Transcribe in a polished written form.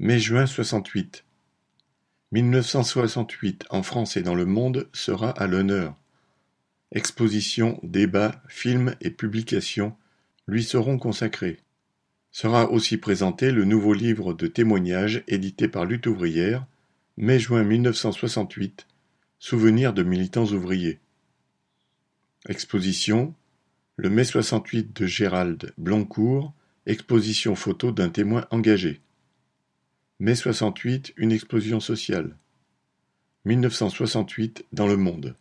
Mai-juin 68. 1968 en France et dans le monde sera à l'honneur. Expositions, débats, films et publications lui seront consacrés. Sera aussi présenté le nouveau livre de témoignages édité par Lutte ouvrière, mai-juin 1968, Souvenirs de militants ouvriers. Exposition, le mai 68 de Gérald Bloncourt, exposition photo d'un témoin engagé. Mai 68, une explosion sociale. 1968 dans le monde.